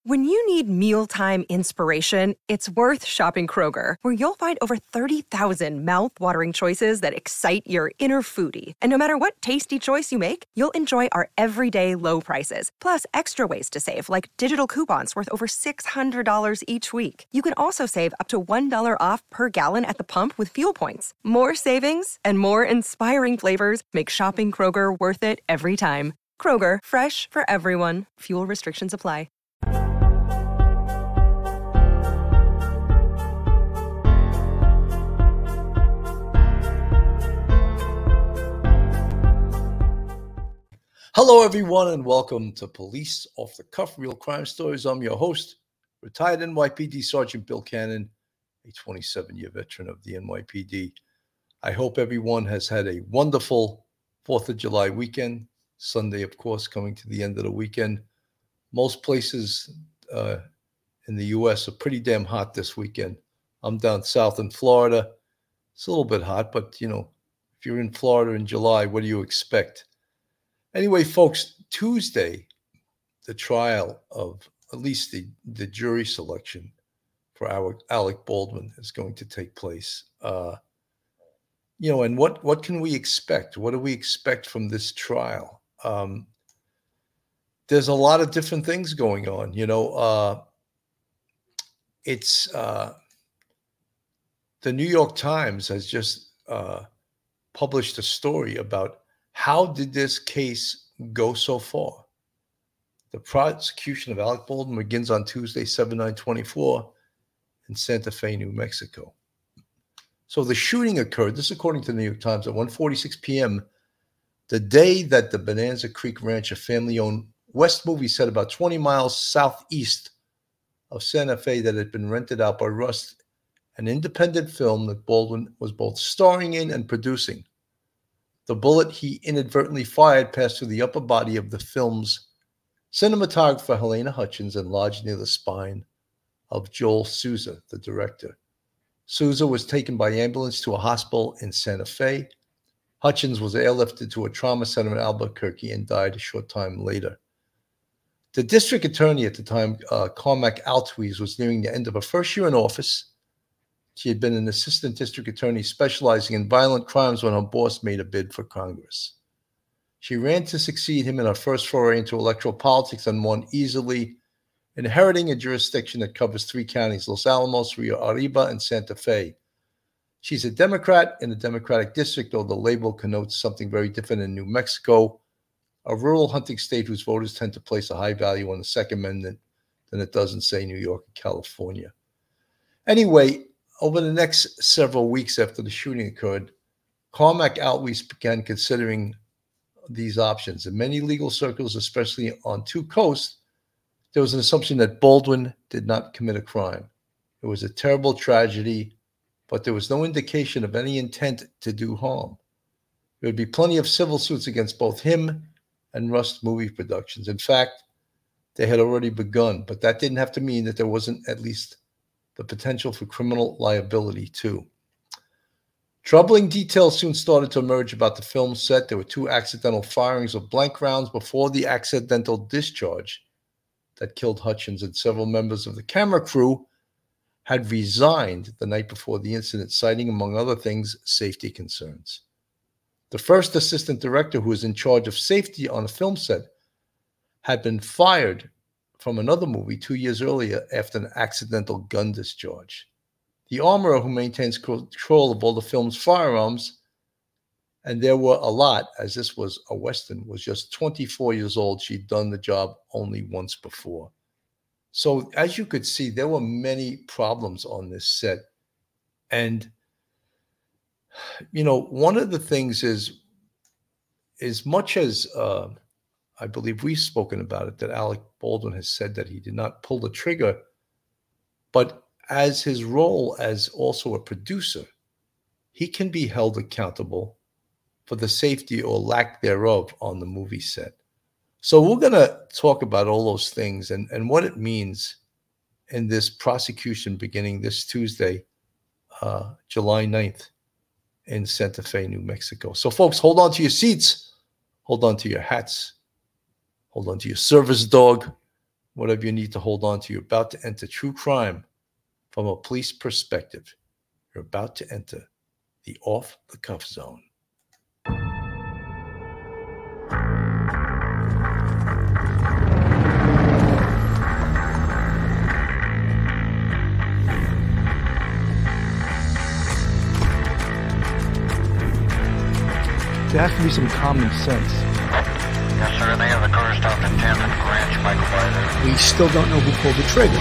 When you need mealtime inspiration, it's worth shopping Kroger, where you'll find over 30,000 mouth-watering choices that excite your inner foodie. And no matter what tasty choice you make, you'll enjoy our everyday low prices, plus extra ways to save, like digital coupons worth over $600 each week. You can also save up to $1 off per gallon at the pump with fuel points. More savings and more inspiring flavors make shopping Kroger worth it every time. Kroger, fresh for everyone. Fuel restrictions apply. Hello, everyone, and welcome to Police Off the Cuff, Real Crime Stories. I'm your host, retired NYPD Sergeant Bill Cannon, a 27-year veteran of the NYPD. I hope everyone has had a wonderful 4th of July weekend. Sunday, of course, coming to the end of the weekend. Most places in the U.S. are pretty damn hot this weekend. I'm down south in Florida. It's a little bit hot, but, you know, if you're in Florida in July, what do you expect? Anyway, folks, Tuesday, the trial of at least the jury selection for Alec Baldwin is going to take place. And what can we expect? What do we expect from this trial? There's a lot of different things going on. It's the New York Times has just published a story about how did this case go so far? The prosecution of Alec Baldwin begins on Tuesday, 7/9/24 in Santa Fe, New Mexico. So the shooting occurred, this according to the New York Times, at 1:46 p.m., the day that the Bonanza Creek Ranch, a family-owned West movie set about 20 miles southeast of Santa Fe that had been rented out by Rust, an independent film that Baldwin was both starring in and producing. The bullet he inadvertently fired passed through the upper body of the film's cinematographer, Helena Hutchins, and lodged near the spine of Joel Souza, the director. Souza was taken by ambulance to a hospital in Santa Fe. Hutchins was airlifted to a trauma center in Albuquerque and died a short time later. The district attorney at the time, Carmack Altwies, was nearing the end of her first year in office. She had been an assistant district attorney specializing in violent crimes when her boss made a bid for Congress. She ran to succeed him in her first foray into electoral politics and won easily, inheriting a jurisdiction that covers 3 counties, Los Alamos, Rio Arriba, and Santa Fe. She's a Democrat in the Democratic district, though the label connotes something very different in New Mexico, a rural hunting state whose voters tend to place a high value on the Second Amendment than it does in, say, New York and California. Anyway, over the next several weeks after the shooting occurred, Carmack Altwies began considering these options. In many legal circles, especially on 2 coasts, there was an assumption that Baldwin did not commit a crime. It was a terrible tragedy, but there was no indication of any intent to do harm. There would be plenty of civil suits against both him and Rust Movie Productions. In fact, they had already begun, but that didn't have to mean that there wasn't at least the potential for criminal liability, too. Troubling details soon started to emerge about the film set. There were 2 accidental firings of blank rounds before the accidental discharge that killed Hutchins, and several members of the camera crew had resigned the night before the incident, citing, among other things, safety concerns. The first assistant director, who was in charge of safety on a film set, had been fired from another movie 2 years earlier after an accidental gun discharge. The armorer, who maintains control of all the film's firearms, and there were a lot, as this was a Western, was just 24 years old. She'd done the job only once before. So as you could see, there were many problems on this set. And, one of the things is, as much as I believe we've spoken about it, that Alec Baldwin has said that he did not pull the trigger, but as his role as also a producer, he can be held accountable for the safety or lack thereof on the movie set. So we're going to talk about all those things and what it means in this prosecution beginning this Tuesday, July 9th in Santa Fe, New Mexico. So folks, hold on to your seats, hold on to your hats, hold on to your service dog. whatever you need to hold on to. You're about to enter true crime from a police perspective. You're about to enter the off the cuff zone. There has to be some common sense. Yes, sir. They have the car stopped in 10th and Ranch, Michael Byler. We still don't know who pulled the trigger.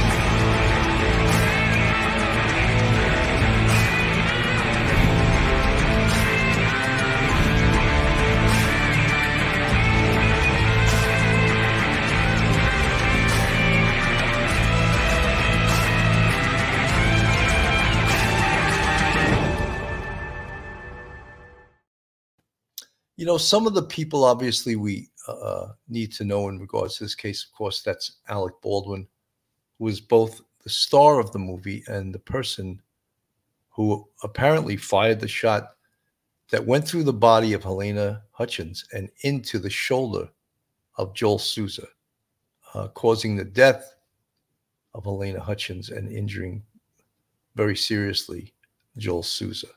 You know, some of the people obviously we need to know in regards to this case. Of course, that's Alec Baldwin, who was both the star of the movie and the person who apparently fired the shot that went through the body of Helena Hutchins and into the shoulder of Joel Souza, causing the death of Helena Hutchins and injuring very seriously Joel Souza.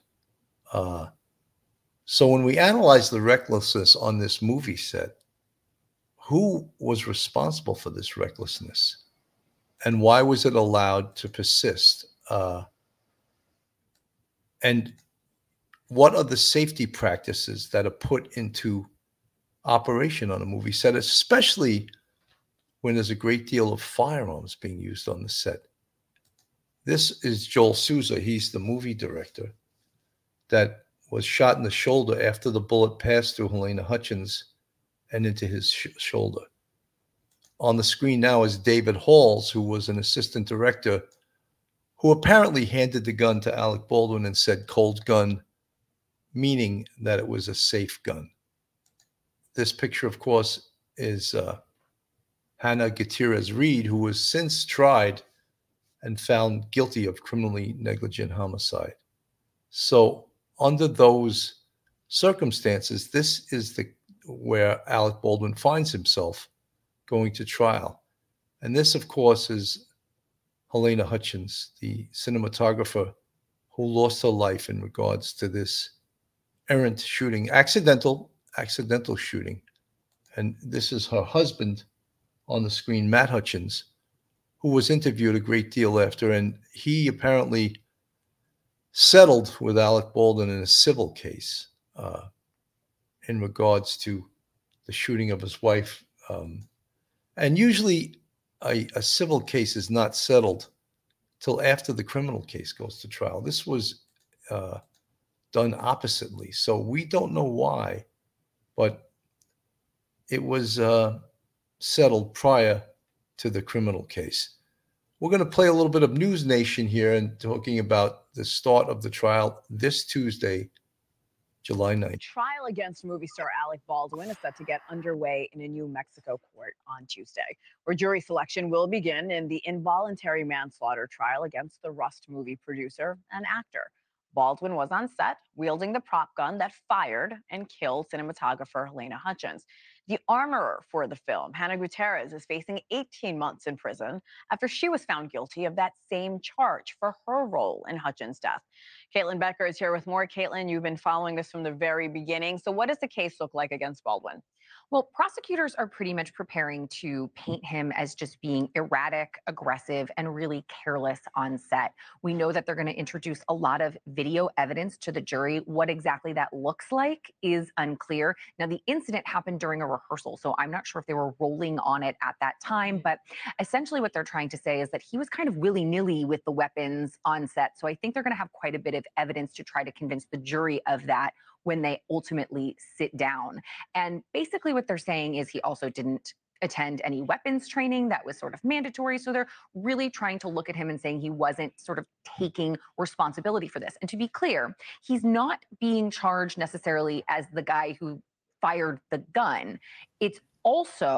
So when we analyze the recklessness on this movie set, who was responsible for this recklessness? And why was it allowed to persist? And what are the safety practices that are put into operation on a movie set, especially when there's a great deal of firearms being used on the set? This is Joel Souza. He's the movie director that was shot in the shoulder after the bullet passed through Helena Hutchins and into his shoulder. On the screen now is David Halls, who was an assistant director, who apparently handed the gun to Alec Baldwin and said "cold gun," meaning that it was a safe gun. This picture, of course, is Hannah Gutierrez Reed, who was since tried and found guilty of criminally negligent homicide. So under those circumstances, this is where Alec Baldwin finds himself going to trial. And this, of course, is Helena Hutchins, the cinematographer who lost her life in regards to this errant shooting, accidental shooting. And this is her husband on the screen, Matt Hutchins, who was interviewed a great deal after, and he apparently settled with Alec Baldwin in a civil case in regards to the shooting of his wife. And usually a civil case is not settled till after the criminal case goes to trial. This was done oppositely. So we don't know why, but it was settled prior to the criminal case. We're going to play a little bit of News Nation here and talking about the start of the trial this Tuesday, July 9th. Trial against movie star Alec Baldwin is set to get underway in a New Mexico court on Tuesday, where jury selection will begin in the involuntary manslaughter trial against the Rust movie producer and actor. Baldwin was on set wielding the prop gun that fired and killed cinematographer Helena Hutchins. The armorer for the film, Hannah Gutierrez, is facing 18 months in prison after she was found guilty of that same charge for her role in Hutchins' death. Caitlin Becker is here with more. Caitlin, you've been following this from the very beginning. So what does the case look like against Baldwin? Well, prosecutors are pretty much preparing to paint him as just being erratic, aggressive, and really careless on set. We know that they're going to introduce a lot of video evidence to the jury. What exactly that looks like is unclear. Now, the incident happened during a rehearsal, so I'm not sure if they were rolling on it at that time, but essentially what they're trying to say is that he was kind of willy-nilly with the weapons on set. So I think they're going to have quite a bit of evidence to try to convince the jury of that when they ultimately sit down. And basically what they're saying is he also didn't attend any weapons training that was sort of mandatory. So they're really trying to look at him and saying he wasn't sort of taking responsibility for this. And to be clear, he's not being charged necessarily as the guy who fired the gun. It's also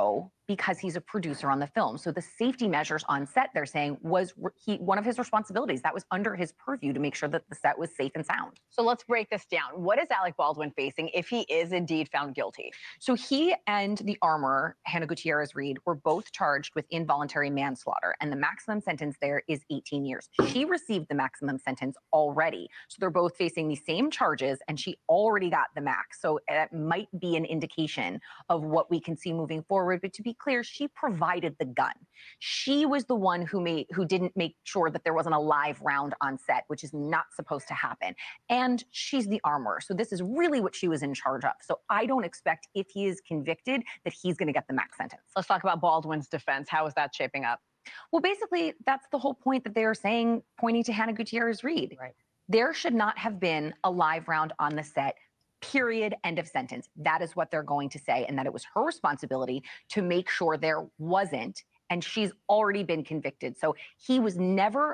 because he's a producer on the film. So the safety measures on set, they're saying, was one of his responsibilities. That was under his purview to make sure that the set was safe and sound. So let's break this down. What is Alec Baldwin facing if he is indeed found guilty? So he and the armorer, Hannah Gutierrez Reed, were both charged with involuntary manslaughter, and the maximum sentence there is 18 years. She received the maximum sentence already. So they're both facing the same charges, and she already got the max. So that might be an indication of what we can see moving forward. But to be clear, she provided the gun. She was the one who didn't make sure that there wasn't a live round on set, which is not supposed to happen. And she's the armorer. So this is really what she was in charge of. So I don't expect, if he is convicted, that he's going to get the max sentence. Let's talk about Baldwin's defense. How is that shaping up? Well, basically, that's the whole point that they are saying, pointing to Hannah Gutierrez Reed. Right. There should not have been a live round on the set. Period. End of sentence. That is what they're going to say, and that it was her responsibility to make sure there wasn't. And she's already been convicted. So he was never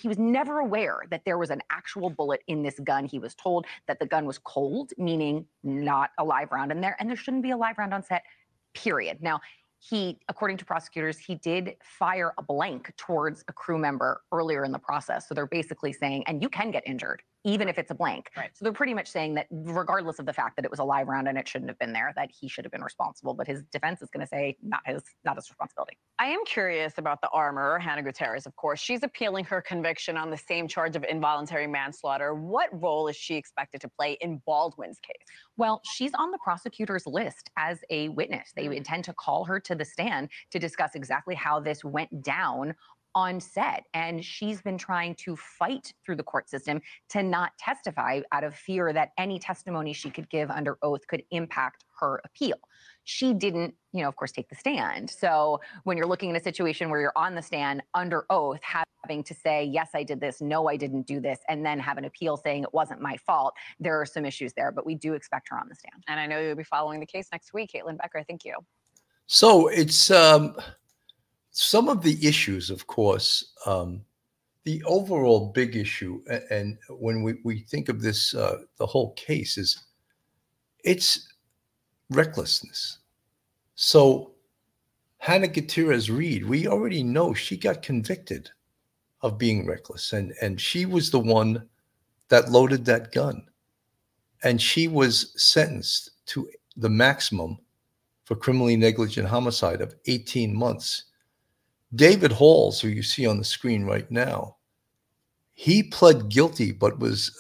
aware that there was an actual bullet in this gun. He was told that the gun was cold, meaning not a live round in there, and there shouldn't be a live round on set. Period. Now, according to prosecutors, he did fire a blank towards a crew member earlier in the process. So they're basically saying, and you can get injured, even if it's a blank. Right. So they're pretty much saying that regardless of the fact that it was a live round and it shouldn't have been there, that he should have been responsible. But his defense is going to say not his responsibility. I am curious about the armorer, Hannah Gutierrez, of course. She's appealing her conviction on the same charge of involuntary manslaughter. What role is she expected to play in Baldwin's case? Well, she's on the prosecutor's list as a witness. They intend to call her to the stand to discuss exactly how this went down on set. And she's been trying to fight through the court system to not testify out of fear that any testimony she could give under oath could impact her appeal. She didn't, of course, take the stand. So when you're looking at a situation where you're on the stand under oath, having to say, yes, I did this, no, I didn't do this, and then have an appeal saying it wasn't my fault, there are some issues there, but we do expect her on the stand. And I know you'll be following the case next week. Caitlin Becker, thank you. So it's some of the issues, of course, the overall big issue, and when we think of this, the whole case is it's recklessness. So Hannah Gutierrez Reed, we already know she got convicted of being reckless, and she was the one that loaded that gun, and she was sentenced to the maximum for criminally negligent homicide of 18 months. David Halls, who you see on the screen right now, he pled guilty but was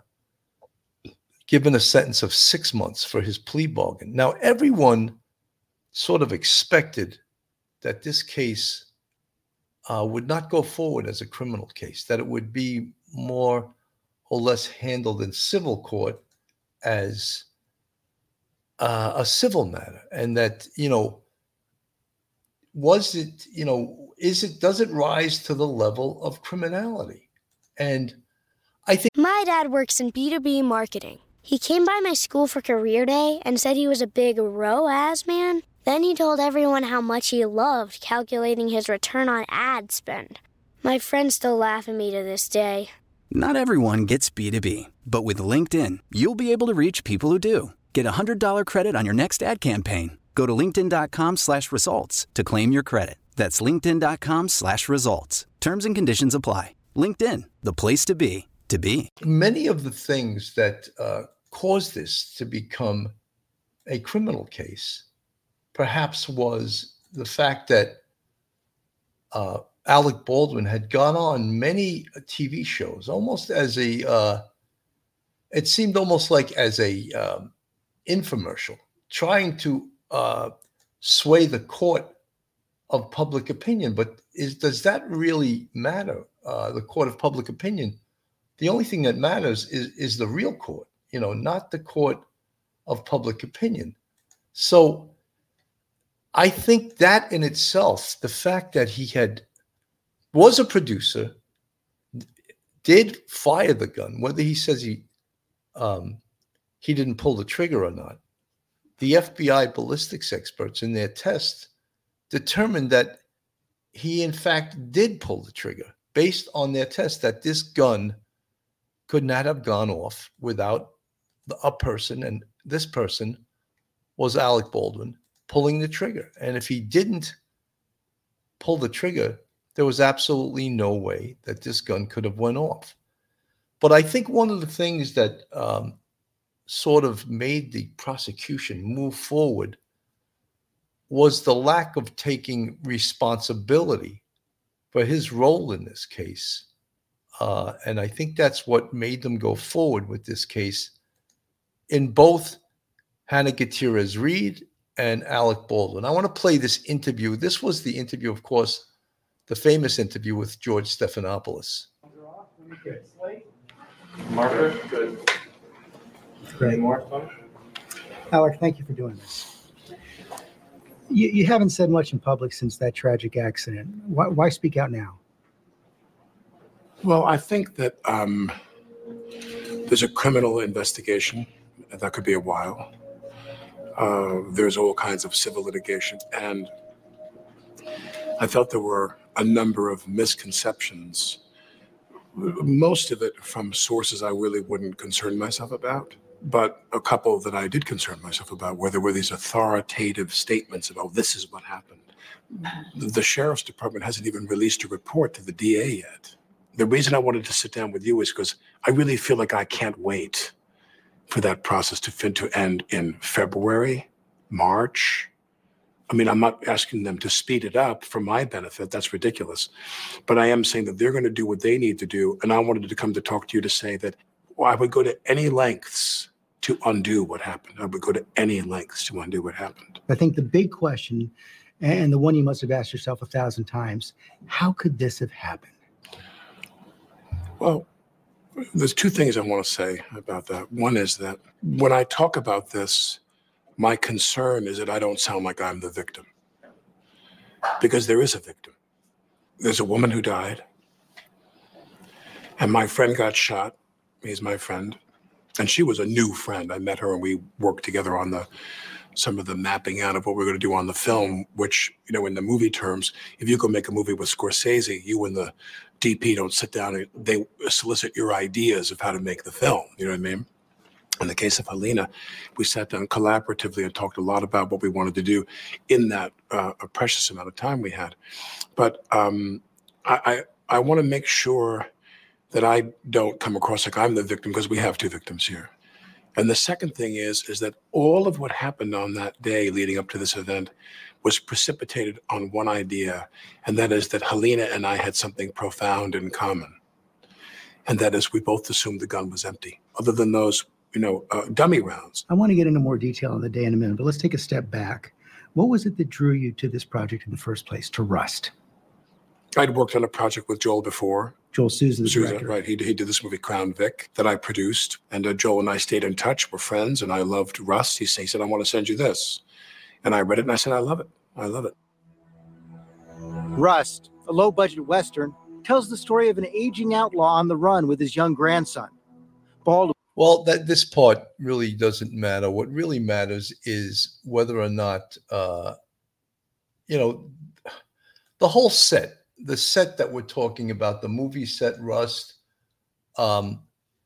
given a sentence of 6 months for his plea bargain. Now, everyone sort of expected that this case would not go forward as a criminal case, that it would be more or less handled in civil court as a civil matter, and that, does it rise to the level of criminality? And I think my dad works in B2B marketing. He came by my school for career day and said he was a big ROAS man. Then he told everyone how much he loved calculating his return on ad spend. My friends still laugh at me to this day. Not everyone gets B2B, but with LinkedIn, you'll be able to reach people who do. Get a $100 credit on your next ad campaign. Go to linkedin.com/results to claim your credit. That's linkedin.com/results. Terms and conditions apply. LinkedIn, the place to be, to be. Many of the things that caused this to become a criminal case perhaps was the fact that Alec Baldwin had gone on many TV shows, almost as it seemed almost like as a infomercial, trying to sway the court of public opinion. But does that really matter? The court of public opinion. The only thing that matters is the real court, not the court of public opinion. So I think that in itself, the fact that he was a producer, did fire the gun, whether he says he didn't pull the trigger or not. The FBI ballistics experts in their test determined that he, in fact, did pull the trigger based on their test, that this gun could not have gone off without a person, and this person was Alec Baldwin, pulling the trigger. And if he didn't pull the trigger, there was absolutely no way that this gun could have went off. But I think one of the things that sort of made the prosecution move forward was the lack of taking responsibility for his role in this case. And I think that's what made them go forward with this case in both Hannah Gutierrez Reed and Alec Baldwin. I want to play this interview. This was the interview, of course, the famous interview with George Stephanopoulos. Marker, good. Great. More fun? Alec, thank you for doing this. You haven't said much in public since that tragic accident. Why speak out now? Well, I think that there's a criminal investigation. That could be a while. There's all kinds of civil litigation. And I felt there were a number of misconceptions, most of it from sources I really wouldn't concern myself about. But a couple that I did concern myself about, where there were these authoritative statements about this is what happened. The sheriff's department hasn't even released a report to the DA yet. The reason I wanted to sit down with you is because I really feel like I can't wait for that process to end in February, March. I mean, I'm not asking them to speed it up for my benefit. That's ridiculous. But I am saying that they're going to do what they need to do. And I wanted to come to talk to you to say that I would go to any lengths to undo what happened. I would go to any lengths to undo what happened. I think the big question, and the one you must have asked yourself 1,000 times, how could this have happened? Well, there's two things I want to say about that. One is that when I talk about this, my concern is that I don't sound like I'm the victim. Because there is a victim. There's a woman who died. And my friend got shot. He's my friend. And she was a new friend. I met her and we worked together on some of the mapping out of what we're going to do on the film, which, you know, in the movie terms, if you go make a movie with Scorsese, you and the DP don't sit down and they solicit your ideas of how to make the film. You know what I mean? In the case of Helena, we sat down collaboratively and talked a lot about what we wanted to do in that a precious amount of time we had. But I want to make sure that I don't come across like I'm the victim, because we have two victims here. And the second thing is that all of what happened on that day leading up to this event was precipitated on one idea, and that is that Helena and I had something profound in common. And that is we both assumed the gun was empty, other than those, dummy rounds. I want to get into more detail on the day in a minute, but let's take a step back. What was it that drew you to this project in the first place, to Rust? I'd worked on a project with Joel before. Joel Souza, the director. Right. He did this movie, Crown Vic, that I produced. And Joel and I stayed in touch. We're friends, and I loved Rust. He said, I want to send you this. And I read it, and I said, I love it. I love it. Rust, a low-budget Western, tells the story of an aging outlaw on the run with his young grandson. Well, this part really doesn't matter. What really matters is whether or not, the whole set, the set that we're talking about, the movie set, Rust, what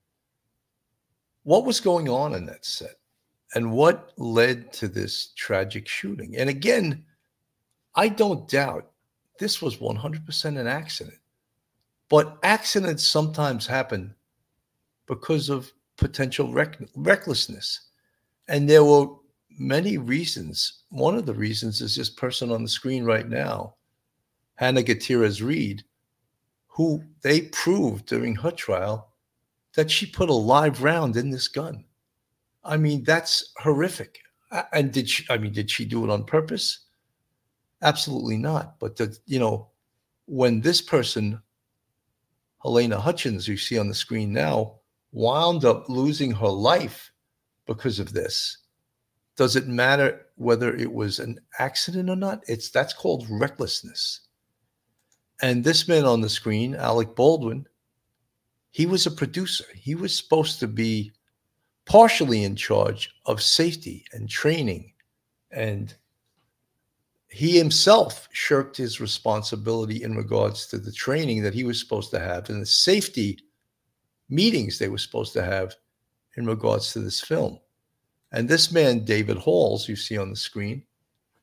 was going on in that set and what led to this tragic shooting. And again, I don't doubt this was 100% an accident, but accidents sometimes happen because of potential recklessness. And there were many reasons. One of the reasons is this person on the screen right now, Hannah Gutierrez Reed, who they proved during her trial that she put a live round in this gun. I mean, that's horrific. And did she do it on purpose? Absolutely not. But when this person, Helena Hutchins, you see on the screen now, wound up losing her life because of this, does it matter whether it was an accident or not? That's called recklessness. And this man on the screen, Alec Baldwin, he was a producer. He was supposed to be partially in charge of safety and training. And he himself shirked his responsibility in regards to the training that he was supposed to have and the safety meetings they were supposed to have in regards to this film. And this man, David Halls, you see on the screen,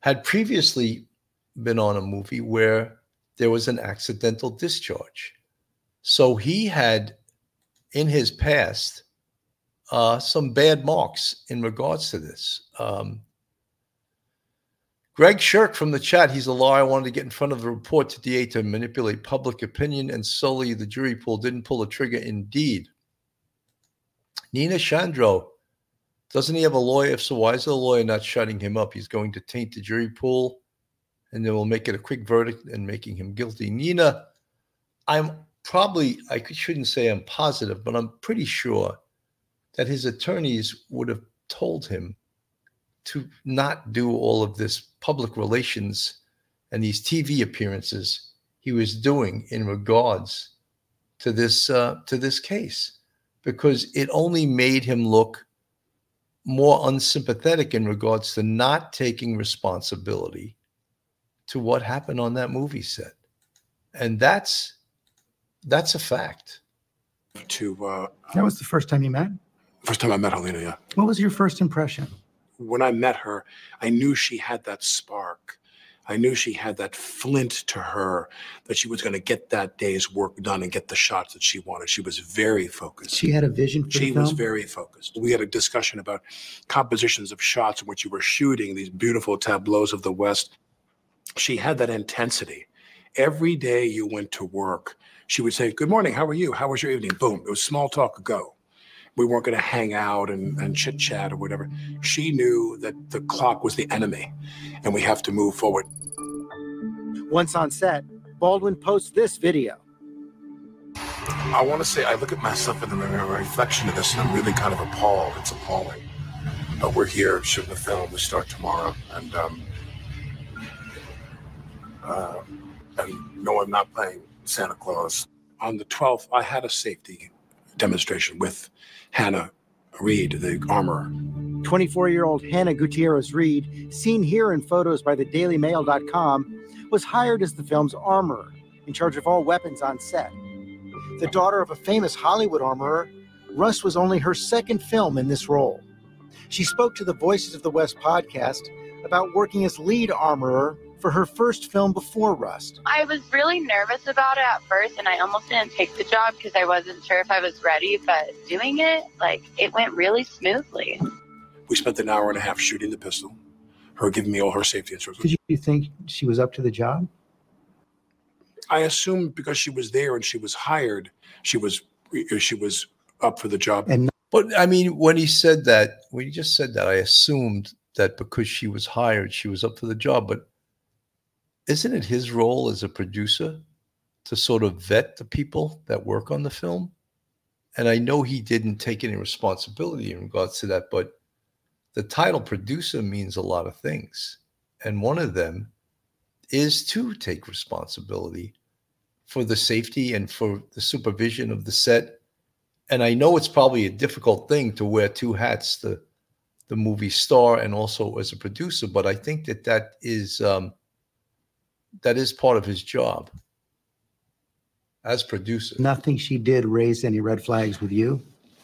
had previously been on a movie where there was an accidental discharge. So he had, in his past, some bad marks in regards to this. Greg Shirk from the chat, he's a lawyer. I wanted to get in front of the report to DA to manipulate public opinion and sully the jury pool. Didn't pull the trigger, indeed. Nina Chandro, doesn't he have a lawyer? If so, why is the lawyer not shutting him up? He's going to taint the jury pool, and then we'll make it a quick verdict and making him guilty. Nina, I shouldn't say I'm positive, but I'm pretty sure that his attorneys would have told him to not do all of this public relations and these TV appearances he was doing in regards to this case, because it only made him look more unsympathetic in regards to not taking responsibility to what happened on that movie set. And that's a fact. That was the first time you met? First time I met Helena, yeah. What was your first impression? When I met her, I knew she had that spark. I knew she had that flint to her, that she was going to get that day's work done and get the shots that she wanted. She was very focused. She had a vision for the film? She was very focused. We had a discussion about compositions of shots in which you were shooting these beautiful tableaus of the West. She had that intensity. Every day you went to work, she would say, "Good morning, how are you? How was your evening?" Boom, it was small talk, go. We weren't going to hang out and chit chat or whatever. She knew that the clock was the enemy and we have to move forward. Once on set, Baldwin posts this video. I want to say I look at myself in the mirror, a reflection of this, and I'm really kind of appalled. It's appalling. But we're here shooting the film. We start tomorrow. And no, I'm not playing Santa Claus. On the 12th, I had a safety demonstration with Hannah Reed, the armorer. 24-year-old Hannah Gutierrez Reed, seen here in photos by the DailyMail.com, was hired as the film's armorer, in charge of all weapons on set. The daughter of a famous Hollywood armorer, Rust was only her second film in this role. She spoke to the Voices of the West podcast about working as lead armorer for her first film before Rust. I was really nervous about it at first, and I almost didn't take the job because I wasn't sure if I was ready, but doing it, it went really smoothly. We spent an hour and a half shooting the pistol, her giving me all her safety instructions. Did you think she was up to the job? I assumed because she was there and she was hired, she was up for the job. But I mean, when he just said that, I assumed that because she was hired, she was up for the job. But isn't it his role as a producer to sort of vet the people that work on the film? And I know he didn't take any responsibility in regards to that, but the title producer means a lot of things. And one of them is to take responsibility for the safety and for the supervision of the set. And I know it's probably a difficult thing to wear two hats, the movie star and also as a producer, but I think that is part of his job as producer. Nothing she did raised any red flags with you?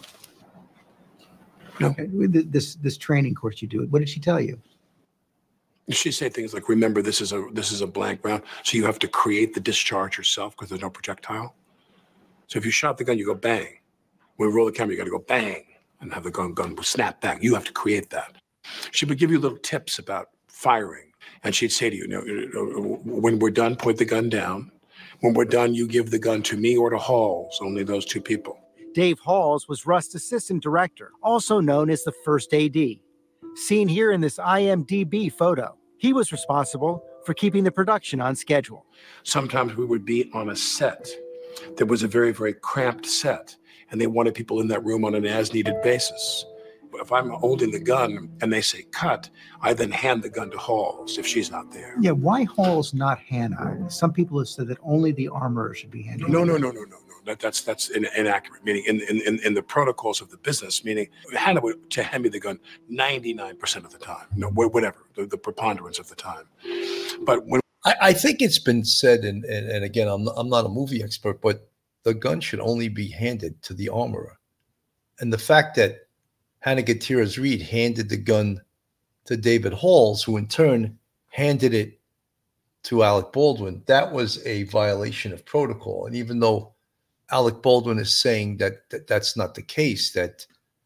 No. Okay. This training course you do, what did she tell you? She say things like, remember, this is a blank round, so you have to create the discharge yourself because there's no projectile. So if you shot the gun, you go bang. When we roll the camera, you got to go bang and have the gun will snap back. You have to create that. She would give you little tips about firing. And she'd say to you, when we're done, put the gun down. When we're done, you give the gun to me or to Halls, only those two people. Dave Halls was Rust's assistant director, also known as the first AD. Seen here in this IMDb photo, he was responsible for keeping the production on schedule. Sometimes we would be on a set that was a very, very cramped set, and they wanted people in that room on an as-needed basis. If I'm holding the gun and they say cut, I then hand the gun to Halls if she's not there. Yeah, why Halls, not Hannah? Some people have said that only the armorer should be handling No. That's inaccurate. Meaning in the protocols of the business, meaning Hannah would to hand me the gun 99% of the time. Whatever the preponderance of the time. But when I think it's been said, and again, I'm not a movie expert, but the gun should only be handed to the armorer. And the fact that Hannah Gutierrez Reed handed the gun to David Halls, who in turn handed it to Alec Baldwin, that was a violation of protocol. And even though Alec Baldwin is saying that that's not the case, that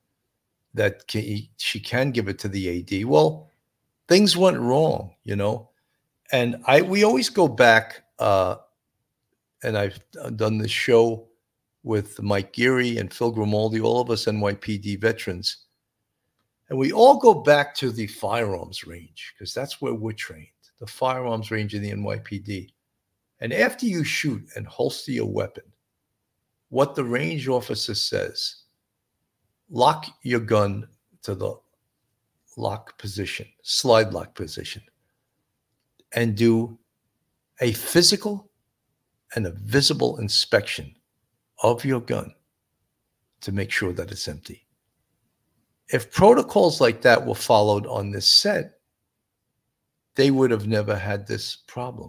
she can give it to the AD, well, things went wrong, you know. And we always go back, and I've done this show with Mike Geary and Phil Grimaldi, all of us NYPD veterans. And we all go back to the firearms range because that's where we're trained, the firearms range in the NYPD. And after you shoot and holster your weapon, what the range officer says, lock your gun to the lock position, slide lock position, and do a physical and a visible inspection of your gun to make sure that it's empty. If protocols like that were followed on this set, they would have never had this problem.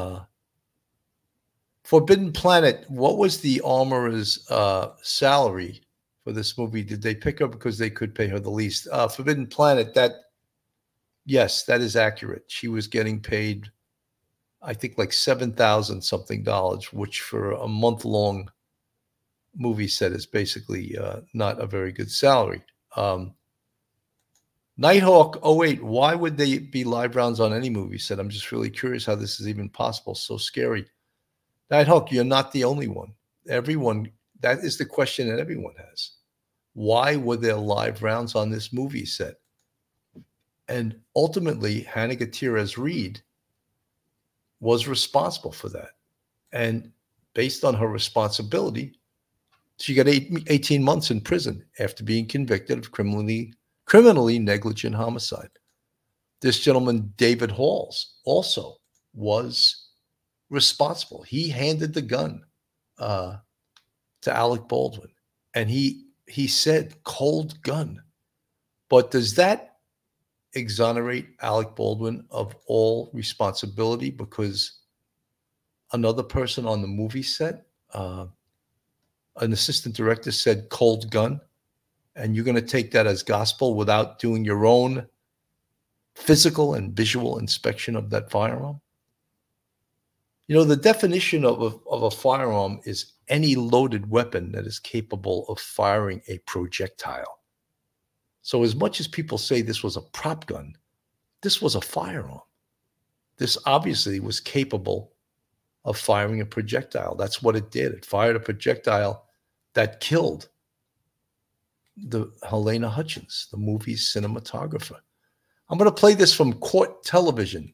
Forbidden Planet, what was the armorer's salary for this movie? Did they pick her because they could pay her the least? Forbidden Planet, yes, that is accurate. She was getting paid, I think, like $7,000 something, which for a month-long movie set is basically not a very good salary. Nighthawk 08, why would they be live rounds on any movie set? I'm just really curious how this is even possible. So scary. Nighthawk, you're not the only one. Everyone, that is the question that everyone has. Why were there live rounds on this movie set? And ultimately, Hannah Gutierrez-Reed was responsible for that. And based on her responsibility, she got 18 months in prison after being convicted of criminally negligent homicide. This gentleman, David Halls, also was responsible. He handed the gun to Alec Baldwin, and he said, cold gun. But does that exonerate Alec Baldwin of all responsibility because another person on the movie set, an assistant director, said cold gun, and you're going to take that as gospel without doing your own physical and visual inspection of that firearm? You know, the definition of a firearm is any loaded weapon that is capable of firing a projectile. So as much as people say this was a prop gun, this was a firearm. This obviously was capable of firing a projectile. That's what it did. It fired a projectile that killed Halyna Hutchins, the movie's cinematographer. I'm going to play this from Court Television.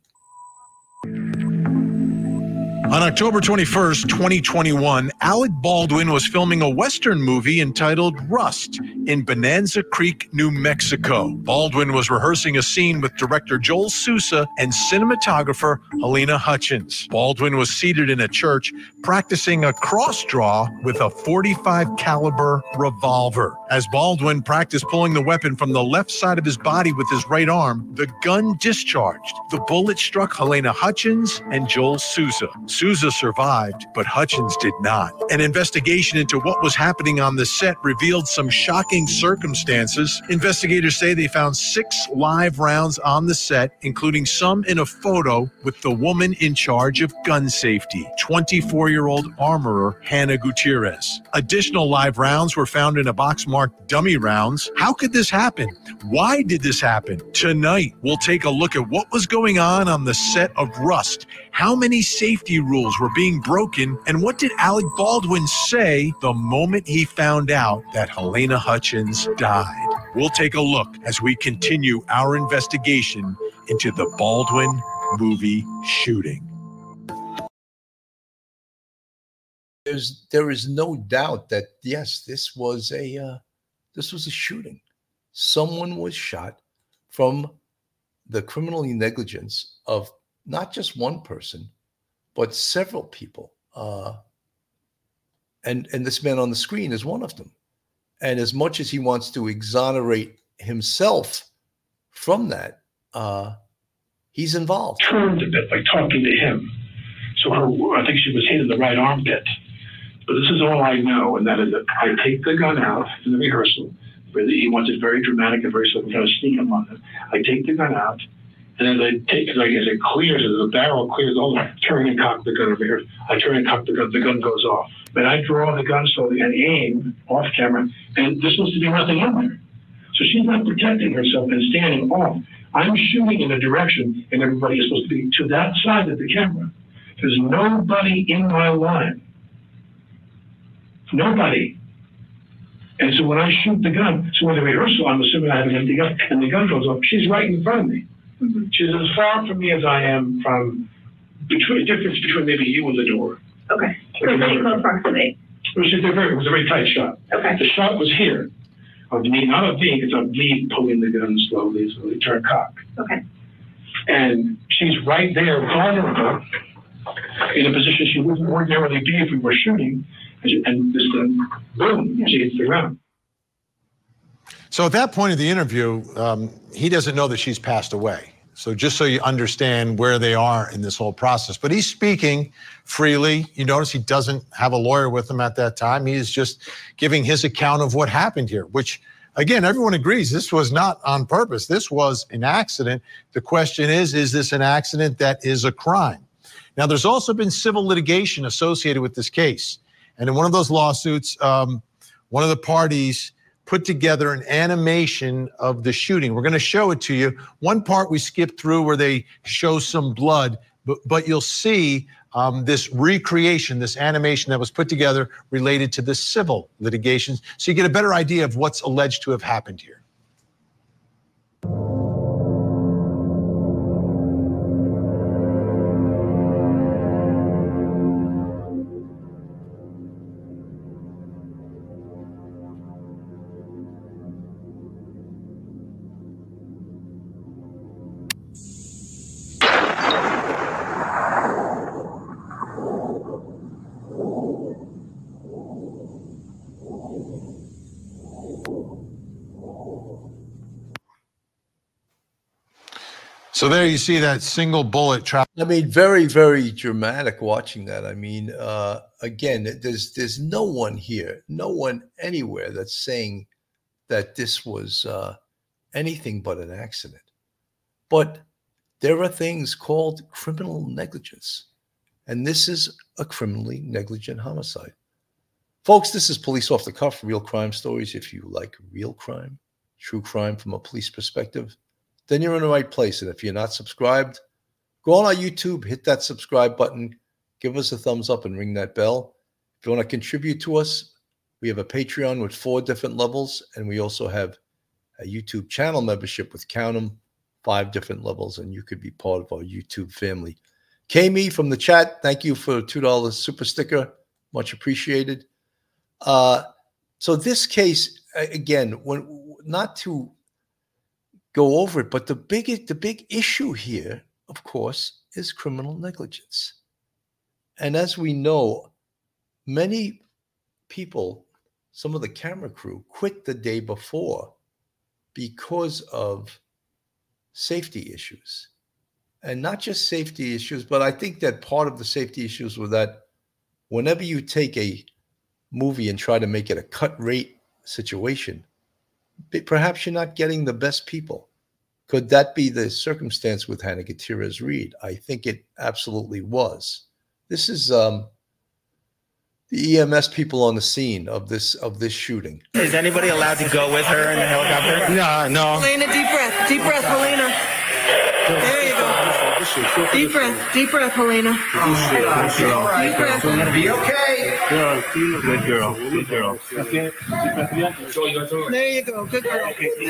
On October 21st, 2021, Alec Baldwin was filming a Western movie entitled Rust in Bonanza Creek, New Mexico. Baldwin was rehearsing a scene with director Joel Sousa and cinematographer Halyna Hutchins. Baldwin was seated in a church practicing a cross draw with a .45 caliber revolver. As Baldwin practiced pulling the weapon from the left side of his body with his right arm, the gun discharged. The bullet struck Halyna Hutchins and Joel Sousa. Sousa survived, but Hutchins did not. An investigation into what was happening on the set revealed some shocking circumstances. Investigators say they found 6 live rounds on the set, including some in a photo with the woman in charge of gun safety, 24-year-old armorer Hannah Gutierrez. Additional live rounds were found in a box marked dummy rounds. How could this happen? Why did this happen? Tonight, we'll take a look at what was going on the set of Rust. How many safety rules were being broken, and what did Alec Baldwin say the moment he found out that Halyna Hutchins died? We'll take a look as we continue our investigation into the Baldwin movie shooting. There is no doubt that, yes, this was a shooting. Someone was shot from the criminal negligence of not just one person, but several people. And this man on the screen is one of them. And as much as he wants to exonerate himself from that, he's involved. Turned a bit by talking to him. So I think she was hit in the right armpit. But this is all I know, and that is that I take the gun out in the rehearsal. He wants it very dramatic and very sort of sneak up on him. I take the gun out, And as I take, as it clears, as the barrel clears, I turn and cock the gun over here. I turn and cock the gun goes off. But I draw the gun slowly and aim off camera, and there's supposed to be nothing in there. So she's not protecting herself and standing off. I'm shooting in a direction, and everybody is supposed to be to that side of the camera. There's nobody in my line. Nobody. And so when I shoot the gun, so in the rehearsal, I'm assuming I have an empty gun, and the gun goes off, she's right in front of me. She's as far from me as I am from the difference between maybe you and the door. Okay. So pretty close proximity. It was a very tight shot. Okay. The shot was here. Of me, not of me, it's of me pulling the gun slowly, turn cock. Okay. And she's right there, vulnerable, in a position she wouldn't ordinarily be if we were shooting. And this boom, she hits the ground. So at that point of the interview, he doesn't know that she's passed away. So just so you understand where they are in this whole process. But he's speaking freely. You notice he doesn't have a lawyer with him at that time. He is just giving his account of what happened here, which, again, everyone agrees this was not on purpose. This was an accident. The question is this an accident that is a crime? Now, there's also been civil litigation associated with this case. And in one of those lawsuits, one of the parties put together an animation of the shooting. We're going to show it to you. One part we skipped through where they show some blood, but you'll see this recreation, this animation that was put together related to the civil litigations, so you get a better idea of what's alleged to have happened here. So there you see that single bullet trap. I mean, very, very dramatic watching that. I mean, again, there's no one here, no one anywhere that's saying that this was anything but an accident. But there are things called criminal negligence. And this is a criminally negligent homicide. Folks, this is Police Off the Cuff, Real Crime Stories. If you like real crime, true crime from a police perspective, then you're in the right place. And if you're not subscribed, go on our YouTube, hit that subscribe button, give us a thumbs up and ring that bell. If you want to contribute to us, we have a Patreon with 4 different levels, and we also have a YouTube channel membership with, count 'em, 5 different levels, and you could be part of our YouTube family. Kami from the chat, thank you for a $2 super sticker. Much appreciated. So this case, again, not to go over it, but the big issue here, of course, is criminal negligence. And as we know, many people, some of the camera crew, quit the day before because of safety issues. And not just safety issues, but I think that part of the safety issues were that whenever you take a movie and try to make it a cut rate situation, perhaps you're not getting the best people. Could that be the circumstance with Hannah Gutierrez-Reed? I think it absolutely was. This is the EMS people on the scene of this shooting. Is anybody allowed to go with her in the helicopter? No. Helena, deep breath, Helena. There you go. Deep breath, Helena. Deep breath. We're gonna be okay. Good girl. Okay. There you go. Good girl.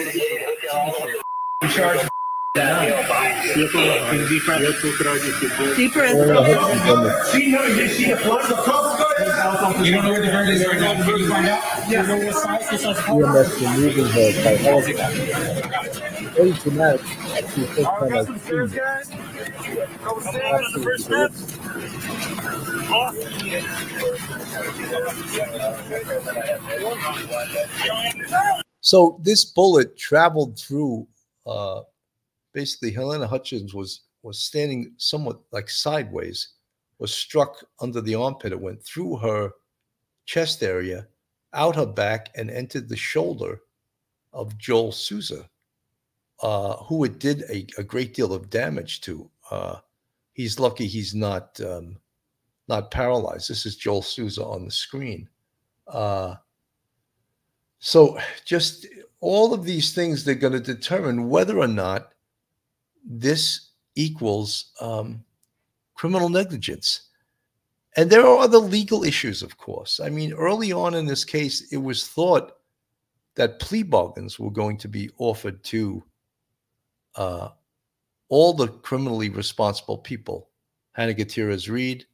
In charge. Deep breath. You don't know where the gun is right now. Can you find out? Yeah. EMS removing her by helicopter. Very dramatic. Actually, first time I've seen it. So this bullet traveled through. Basically, Helena Hutchins was standing somewhat like sideways, was struck under the armpit. It went through her chest area, out her back, and entered the shoulder of Joel Souza. who it did a great deal of damage to. He's lucky he's not paralyzed. This is Joel Souza on the screen. So just all of these things, they're going to determine whether or not this equals criminal negligence. And there are other legal issues, of course. I mean, early on in this case, it was thought that plea bargains were going to be offered to all the criminally responsible people, Hannah Gutierrez-Reed,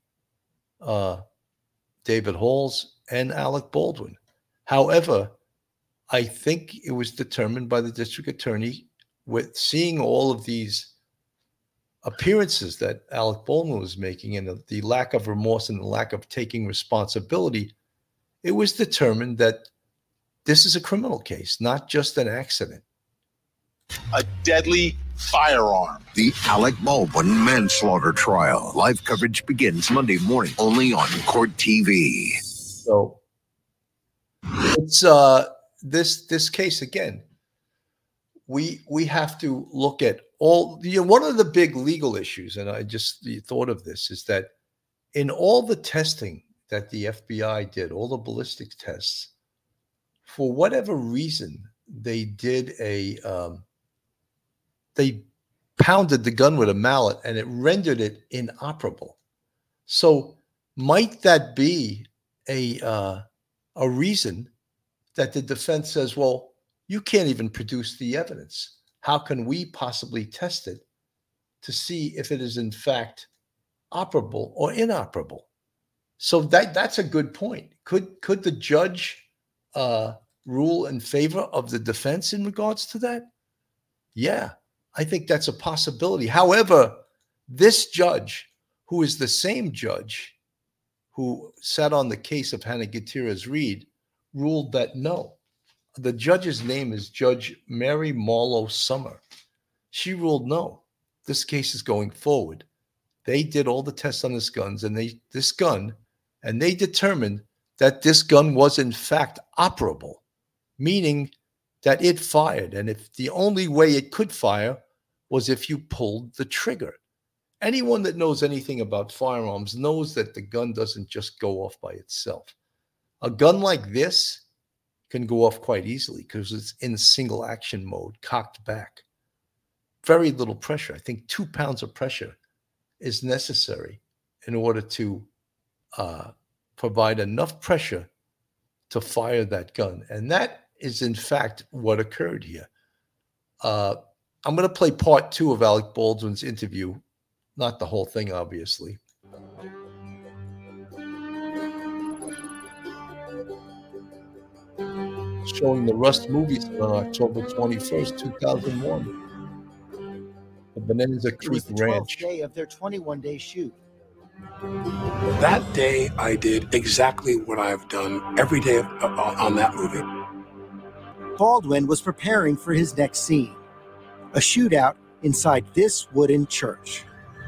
David Halls, and Alec Baldwin. However, I think it was determined by the district attorney, with seeing all of these appearances that Alec Baldwin was making and the lack of remorse and the lack of taking responsibility, it was determined that this is a criminal case, not just an accident. A deadly firearm. The Alec Baldwin manslaughter trial. Live coverage begins Monday morning only on Court TV. So it's this case again. We have to look at all. One of the big legal issues, and I just thought of this, is that in all the testing that the FBI did, all the ballistics tests, for whatever reason, they did they pounded the gun with a mallet and it rendered it inoperable. So might that be a reason that the defense says, well, you can't even produce the evidence. How can we possibly test it to see if it is in fact operable or inoperable? So that's a good point. Could the judge rule in favor of the defense in regards to that? Yeah, I think that's a possibility. However, this judge, who is the same judge who sat on the case of Hannah Gutierrez-Reed, ruled that no. The judge's name is Judge Mary Marlowe Summer. She ruled no. This case is going forward. They did all the tests on this gun, and they determined that this gun was in fact operable, meaning that it fired. And if the only way it could fire was if you pulled the trigger. Anyone that knows anything about firearms knows that the gun doesn't just go off by itself. A gun like this can go off quite easily because it's in single action mode, cocked back. Very little pressure. I think 2 pounds of pressure is necessary in order to provide enough pressure to fire that gun. And that is, in fact, what occurred here. I'm going to play part 2 of Alec Baldwin's interview, not the whole thing, obviously. Showing the Rust movies on October 21st, 2001. The Bonanza Creek It was the 12th Ranch. day of their 21-day shoot. That day, I did exactly what I've done every day on that movie. Baldwin was preparing for his next scene, a shootout inside this wooden church.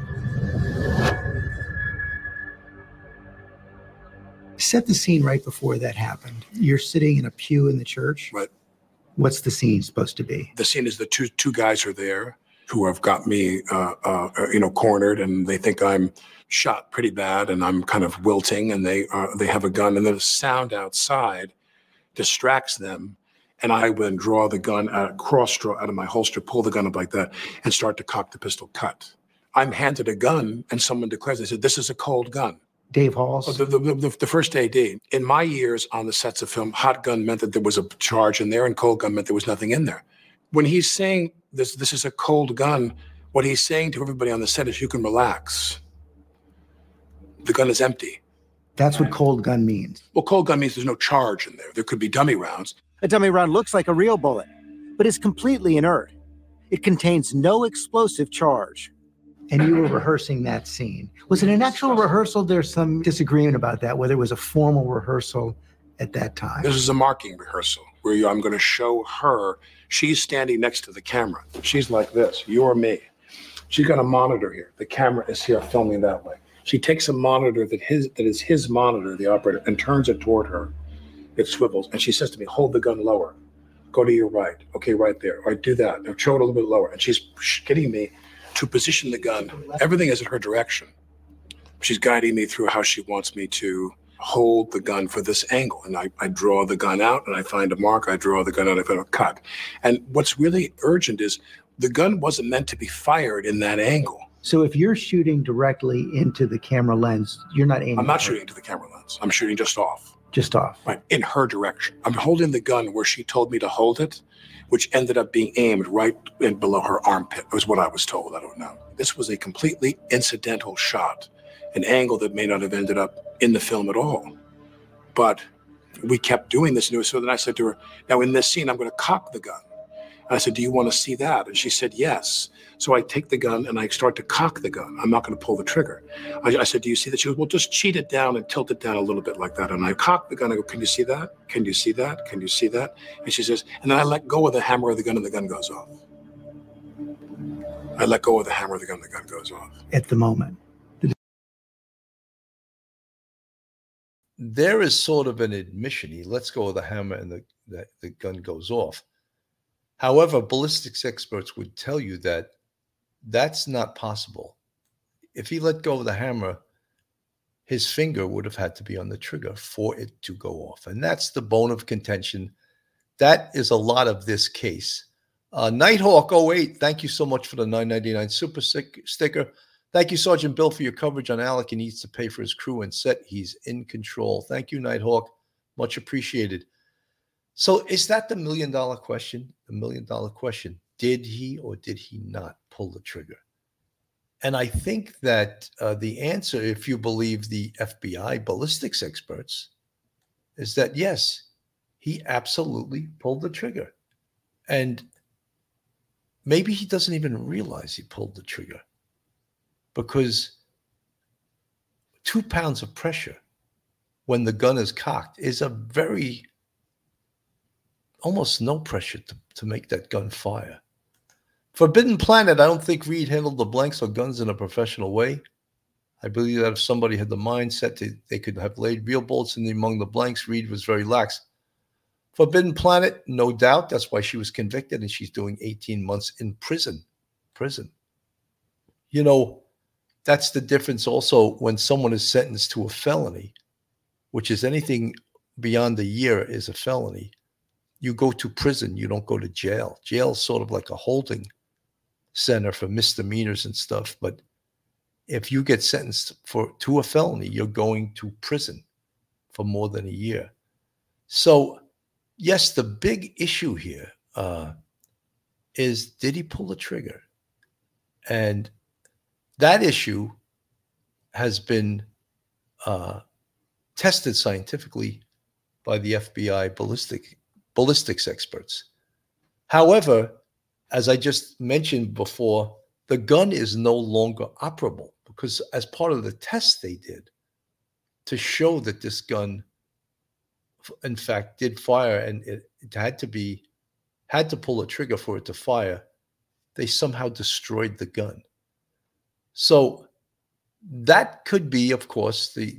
Set the scene right before that happened. You're sitting in a pew in the church. Right. What's the scene supposed to be? The scene is the two guys are there who have got me, cornered, and they think I'm shot pretty bad, and I'm kind of wilting, and they have a gun, and then the sound outside distracts them, and I would draw the gun, cross-draw out of my holster, pull the gun up like that, and start to cock the pistol cut. I'm handed a gun, and someone declares, they said, "This is a cold gun." Dave Halls? The first AD. In my years on the sets of film, hot gun meant that there was a charge in there, and cold gun meant there was nothing in there. When he's saying this is a cold gun, what he's saying to everybody on the set is, you can relax. The gun is empty. That's what cold gun means. Well, cold gun means there's no charge in there. There could be dummy rounds. A dummy round looks like a real bullet, but is completely inert. It contains no explosive charge. And you were rehearsing that scene. Was it an actual rehearsal? There's some disagreement about that, whether it was a formal rehearsal at that time. This is a marking rehearsal where I'm going to show her. She's standing next to the camera. She's like this. You're me. She's got a monitor here. The camera is here filming that way. She takes a monitor that is his monitor, the operator, and turns it toward her. It swivels. And she says to me, hold the gun lower. Go to your right. Okay, right there. All right, do that. Now show it a little bit lower. And she's getting me to position the gun. Everything is in her direction. She's guiding me through how she wants me to hold the gun for this angle. And I draw the gun out and I find a mark. I draw the gun out, I find a cut. And what's really urgent is the gun wasn't meant to be fired in that angle. So if you're shooting directly into the camera lens, you're not aiming. I'm not shooting into the camera lens. I'm shooting just off. Just off. Right, in her direction. I'm holding the gun where she told me to hold it, which ended up being aimed right in below her armpit, was what I was told. I don't know. This was a completely incidental shot, an angle that may not have ended up in the film at all. But we kept doing this. So then I said to her, now in this scene, I'm going to cock the gun. And I said, do you want to see that? And she said, yes. So I take the gun and I start to cock the gun. I'm not going to pull the trigger. I said, do you see that? She goes, well, just cheat it down and tilt it down a little bit like that. And I cock the gun. I go, can you see that? Can you see that? Can you see that? And she says, and then I let go of the hammer of the gun and the gun goes off. I let go of the hammer of the gun and the gun goes off. At the moment. There is sort of an admission. He lets go of the hammer and the gun goes off. However, ballistics experts would tell you that that's not possible. If he let go of the hammer, his finger would have had to be on the trigger for it to go off. And that's the bone of contention. That is a lot of this case. Nighthawk 08, thank you so much for the $9.99 super sticker. Thank you, Sergeant Bill, for your coverage on Alec. He needs to pay for his crew and set. He's in control. Thank you, Nighthawk. Much appreciated. So is that the $1 million question? The $1 million question. Did he or did he not pull the trigger? And I think that the answer, if you believe the FBI ballistics experts, is that yes, he absolutely pulled the trigger. And maybe he doesn't even realize he pulled the trigger, because 2 pounds of pressure when the gun is cocked is a very, almost no pressure to make that gun fire. Forbidden Planet, I don't think Reed handled the blanks or guns in a professional way. I believe that if somebody had the mindset they could have laid real bullets among the blanks, Reed was very lax. Forbidden Planet, no doubt. That's why she was convicted, and she's doing 18 months in prison. You know, that's the difference also when someone is sentenced to a felony, which is anything beyond a year is a felony. You go to prison. You don't go to jail. Jail is sort of like a holding center for misdemeanors and stuff. But if you get sentenced to a felony, you're going to prison for more than a year. So, yes, the big issue here is, did he pull the trigger? And that issue has been tested scientifically by the FBI ballistics experts. However, as I just mentioned before, the gun is no longer operable because as part of the test they did to show that this gun, in fact, did fire and it had to pull a trigger for it to fire, they somehow destroyed the gun. So that could be, of course, the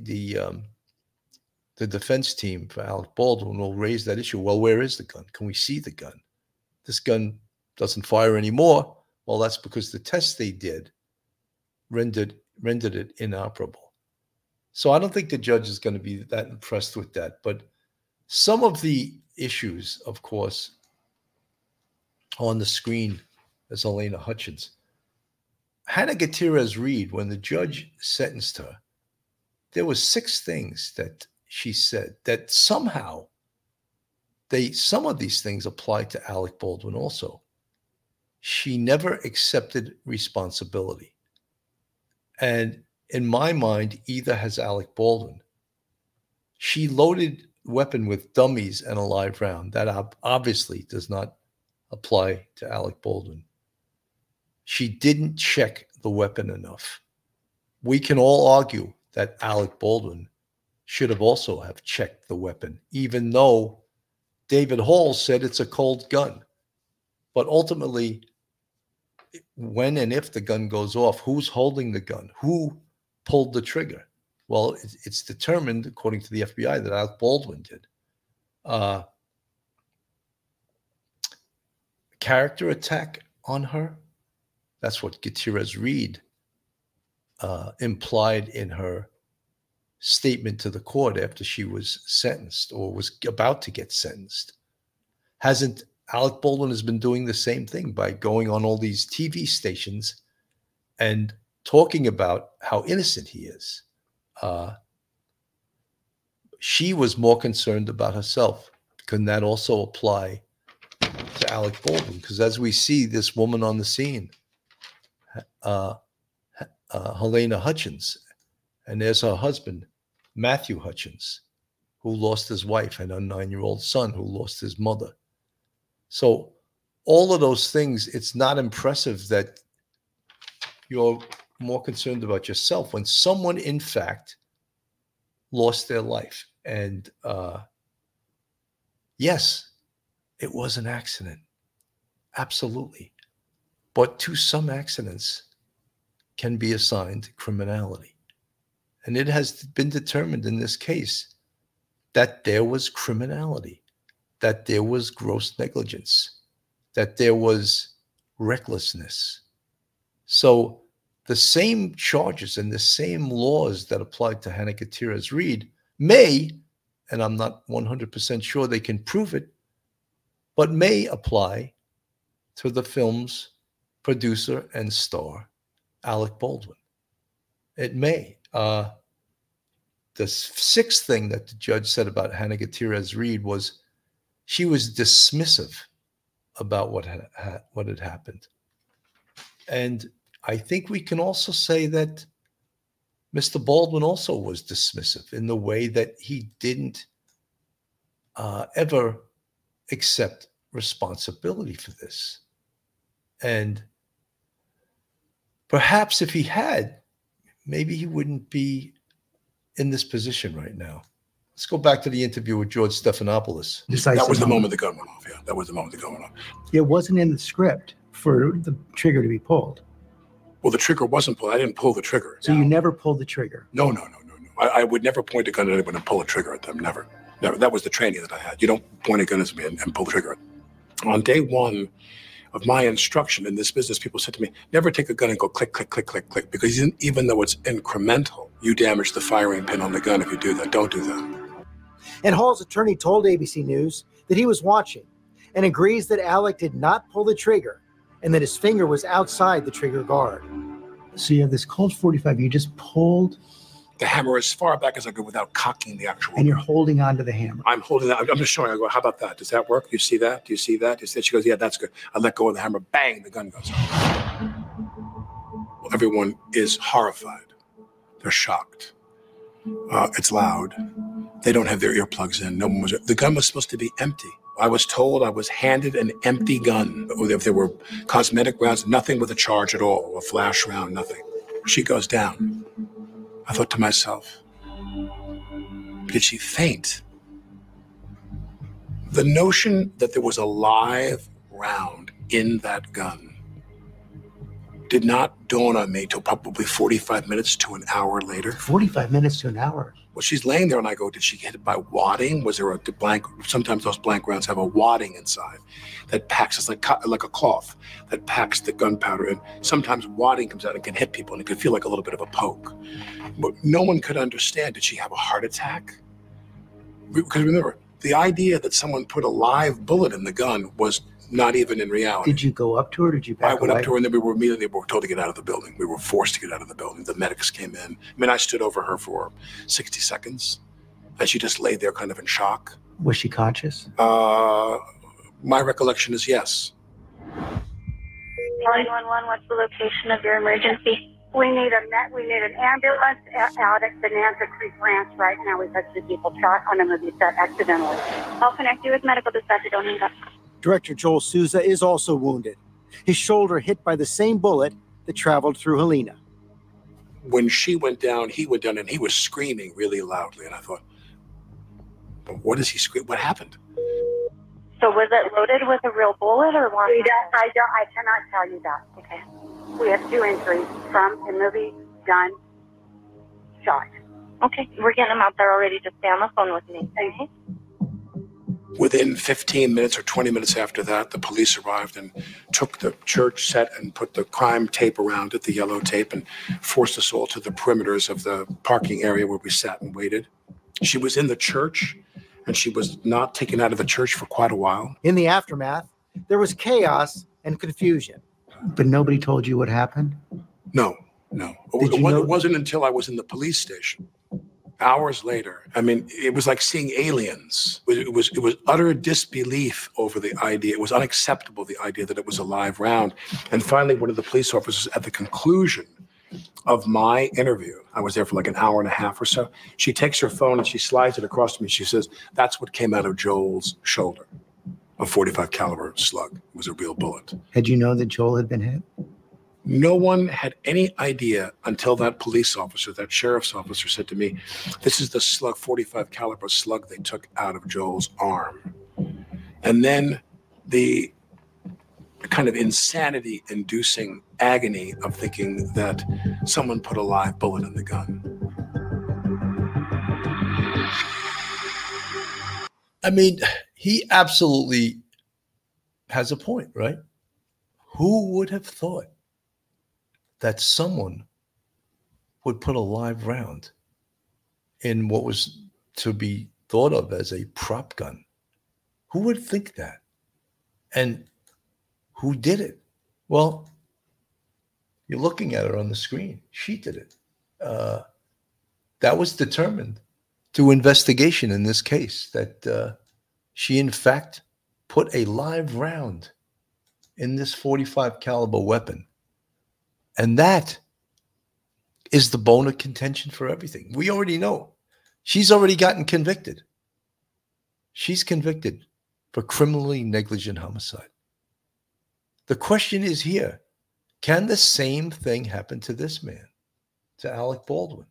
defense team for Alec Baldwin will raise that issue. Well, where is the gun? Can we see the gun? This gun doesn't fire anymore. Well, that's because the test they did rendered it inoperable. So I don't think the judge is going to be that impressed with that. But some of the issues, of course, on the screen is Elena Hutchins. Hannah Gutierrez Reed, when the judge sentenced her, there were 6 things that she said that somehow some of these things apply to Alec Baldwin also. She never accepted responsibility. And in my mind, either has Alec Baldwin. She loaded weapon with dummies and a live round. That obviously does not apply to Alec Baldwin. She didn't check the weapon enough. We can all argue that Alec Baldwin should have also have checked the weapon, even though David Hall said it's a cold gun. But ultimately, when and if the gun goes off, who's holding the gun? Who pulled the trigger? Well, it's determined, according to the FBI, that Alec Baldwin did. character attack on her. That's what Gutierrez Reed implied in her statement to the court after she was sentenced or was about to get sentenced. Hasn't Alec Baldwin has been doing the same thing by going on all these TV stations and talking about how innocent he is. She was more concerned about herself. Can that also apply to Alec Baldwin? Because as we see this woman on the scene, Helena Hutchins, and there's her husband, Matthew Hutchins, who lost his wife, and a 9-year-old son who lost his mother. So all of those things, it's not impressive that you're more concerned about yourself when someone, in fact, lost their life. And yes, it was an accident. Absolutely. But to some accidents can be assigned criminality. And it has been determined in this case that there was criminality, that there was gross negligence, that there was recklessness. So the same charges and the same laws that applied to Hannah Gutierrez Reed may, and I'm not 100% sure they can prove it, but may apply to the film's producer and star, Alec Baldwin. It may. The sixth thing that the judge said about Hannah Gutierrez Reed was she was dismissive about what had happened. And I think we can also say that Mr. Baldwin also was dismissive in the way that he didn't ever accept responsibility for this. And perhaps if he had, maybe he wouldn't be in this position right now. Let's go back to the interview with George Stephanopoulos. That was the moment the gun went off. Yeah, that was the moment the gun went off. It wasn't in the script for the trigger to be pulled. Well, the trigger wasn't pulled. I didn't pull the trigger. So you never pulled the trigger? No. I would never point a gun at anyone and pull a trigger at them. Never. That was the training that I had. You don't point a gun at me and pull the trigger. On day one of my instruction in this business, people said to me, never take a gun and go click, click, click, click, click, because even though it's incremental, you damage the firing pin on the gun if you do that. Don't do that. And Hall's attorney told ABC News that he was watching and agrees that Alec did not pull the trigger and that his finger was outside the trigger guard. So you have this Colt 45, you just pulled the hammer as far back as I could without cocking the actual. And you're holding onto the hammer. I'm holding that. I'm just showing. I go, how about that? Does that work? You see that? Do you see that? You see that? She goes, yeah, that's good. I let go of the hammer. Bang, the gun goes off. Well, everyone is horrified. They're shocked. It's loud. They don't have their earplugs in. No one was. The gun was supposed to be empty. I was told I was handed an empty gun. If there were cosmetic rounds, nothing with a charge at all, a flash round, nothing. She goes down. I thought to myself, did she faint? The notion that there was a live round in that gun did not dawn on me till probably 45 minutes to an hour later. 45 minutes to an hour? Well, she's laying there and I go, did she get it by wadding? Was there a blank? Sometimes those blank rounds have a wadding inside that packs, it's like a cloth that packs the gunpowder. And sometimes wadding comes out and can hit people and it can feel like a little bit of a poke. But no one could understand, did she have a heart attack? Because remember, the idea that someone put a live bullet in the gun was not even in reality. Did you go up to her? Did you back I went away? up to her and then we were told to get out of the building. We were forced to get out of the building. The medics came in. I mean, I stood over her for 60 seconds and she just lay there kind of in shock. Was she conscious? My recollection is yes. 911, what's the location of your emergency? We need an ambulance out at Bonanza Creek Ranch right now. We've had 2 people shot on a movie set accidentally. I'll connect you with medical dispatch. Don't hang up. Director Joel Souza is also wounded. His shoulder hit by the same bullet that traveled through Helena. When she went down, he went down and he was screaming really loudly. And I thought, but what is he screaming? What happened? So was it loaded with a real bullet or what? I cannot tell you that. Okay. We have 2 injuries from a movie gun shot. Okay, we're getting them out there already. Just stay on the phone with me. Okay. Within 15 minutes or 20 minutes after that, the police arrived and took the church set and put the crime tape around it, the yellow tape, and forced us all to the perimeters of the parking area where we sat and waited. She was in the church, and she was not taken out of the church for quite a while. In the aftermath, there was chaos and confusion. But nobody told you what happened? No. It wasn't until I was in the police station, hours later. I mean, it was like seeing aliens. It was utter disbelief over the idea. It was unacceptable, the idea that it was a live round. And finally, one of the police officers, at the conclusion of my interview, I was there for like an hour and a half or so, she takes her phone and she slides it across to me. She says, "That's what came out of Joel's shoulder. A .45 caliber slug. It was a real bullet." Had you known that Joel had been hit? No one had any idea until that police officer, that sheriff's officer, said to me, "This is the slug, .45 caliber slug they took out of Joel's arm." And then the kind of insanity-inducing agony of thinking that someone put a live bullet in the gun. I mean, he absolutely has a point, right? Who would have thought that someone would put a live round in what was to be thought of as a prop gun? Who would think that? And who did it? Well, you're looking at her on the screen. She did it. That was determined through investigation in this case, that she in fact put a live round in this .45 caliber weapon. And that is the bone of contention for everything. We already know. She's already gotten convicted. She's convicted for criminally negligent homicide. The question is here, can the same thing happen to this man, to Alec Baldwin?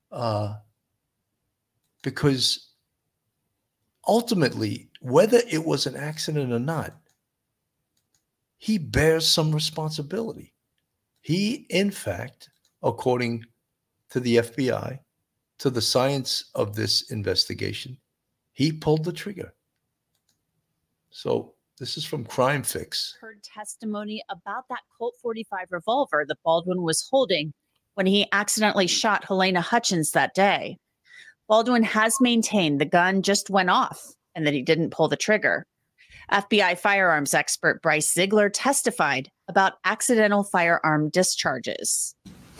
Because ultimately, whether it was an accident or not, he bears some responsibility. He, in fact, according to the FBI, to the science of this investigation, he pulled the trigger. So this is from Crime Fix. Heard testimony about that Colt .45 revolver that Baldwin was holding when he accidentally shot Helena Hutchins that day. Baldwin has maintained the gun just went off and that he didn't pull the trigger. FBI firearms expert Bryce Ziegler testified about accidental firearm discharges.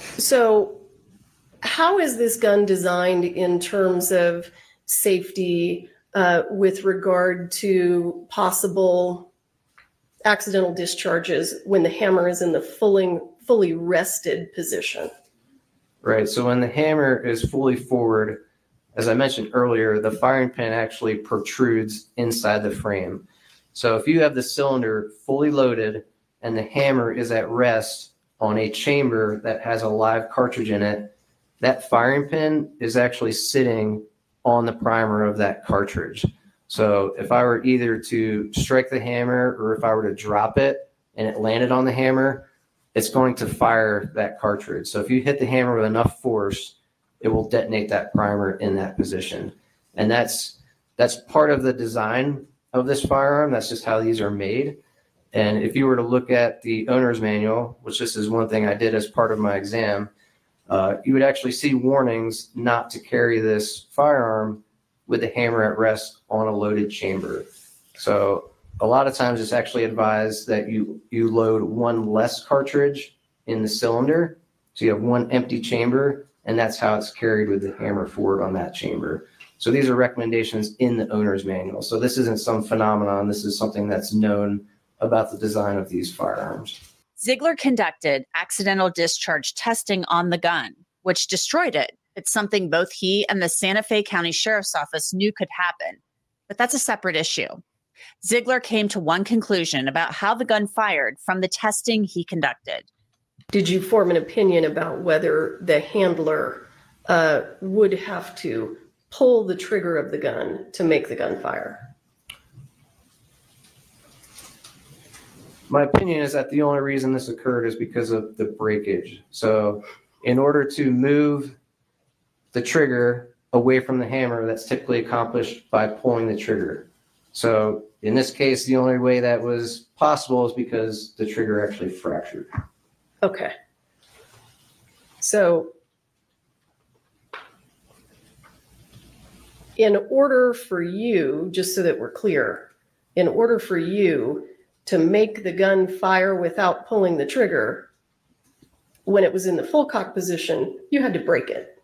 So how is this gun designed in terms of safety with regard to possible accidental discharges when the hammer is in the fully rested position? Right. So when the hammer is fully forward, as I mentioned earlier, the firing pin actually protrudes inside the frame. So if you have the cylinder fully loaded and the hammer is at rest on a chamber that has a live cartridge in it, that firing pin is actually sitting on the primer of that cartridge. So if I were either to strike the hammer or if I were to drop it and it landed on the hammer, it's going to fire that cartridge. So if you hit the hammer with enough force, it will detonate that primer in that position. And that's part of the design of this firearm. That's just how these are made. And if you were to look at the owner's manual, which this is one thing I did as part of my exam, you would actually see warnings not to carry this firearm with the hammer at rest on a loaded chamber. So a lot of times it's actually advised that you load one less cartridge in the cylinder. So you have one empty chamber, and that's how it's carried with the hammer forward on that chamber. So these are recommendations in the owner's manual. So this isn't some phenomenon. This is something that's known about the design of these firearms. Ziegler conducted accidental discharge testing on the gun, which destroyed it. It's something both he and the Santa Fe County Sheriff's Office knew could happen. But that's a separate issue. Ziegler came to one conclusion about how the gun fired from the testing he conducted. Did you form an opinion about whether the handler would have to pull the trigger of the gun to make the gun fire? My opinion is that the only reason this occurred is because of the breakage. So in order to move the trigger away from the hammer, that's typically accomplished by pulling the trigger. So in this case, the only way that was possible is because the trigger actually fractured. Okay. So in order for you, just so that we're clear, in order for you to make the gun fire without pulling the trigger, when it was in the full cock position, you had to break it.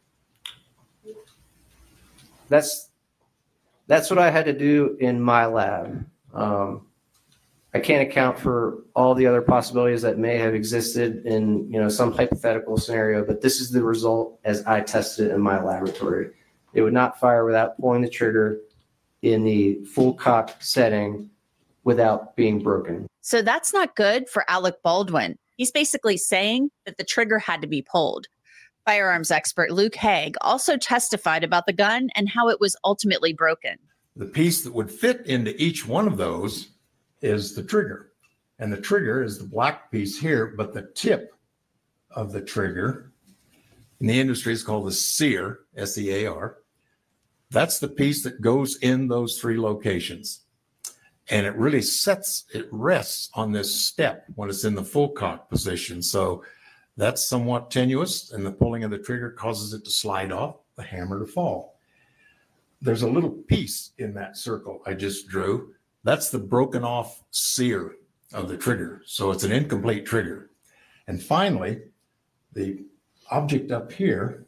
That's what I had to do in my lab. I can't account for all the other possibilities that may have existed in some hypothetical scenario, but this is the result as I tested it in my laboratory. It would not fire without pulling the trigger in the full cock setting without being broken. So that's not good for Alec Baldwin. He's basically saying that the trigger had to be pulled. Firearms expert Luke Haig also testified about the gun and how it was ultimately broken. The piece that would fit into each one of those is the trigger. And the trigger is the black piece here, but the tip of the trigger in the industry is called the sear, S-E-A-R. That's the piece that goes in those three locations. And it really rests on this step when it's in the full cock position. So that's somewhat tenuous, and the pulling of the trigger causes it to slide off, the hammer to fall. There's a little piece in that circle I just drew. That's the broken off sear of the trigger. So it's an incomplete trigger. And finally, the object up here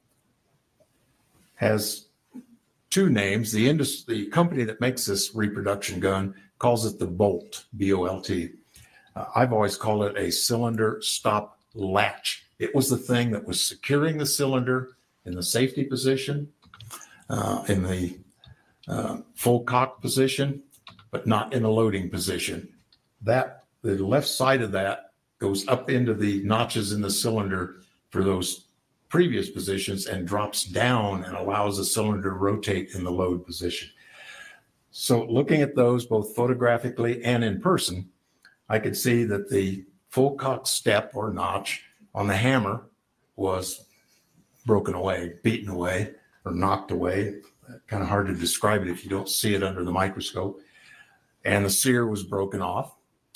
has two names. The company that makes this reproduction gun calls it the Bolt, B-O-L-T. I've always called it a cylinder stop latch. It was the thing that was securing the cylinder in the safety position, in the full cock position, but not in the loading position. The left side of that goes up into the notches in the cylinder for those previous positions and drops down and allows the cylinder to rotate in the load position. So looking at those both photographically and in person, I could see that the full cock step or notch on the hammer was broken away, beaten away, or knocked away. Kind of hard to describe it if you don't see it under the microscope. And the sear was broken off.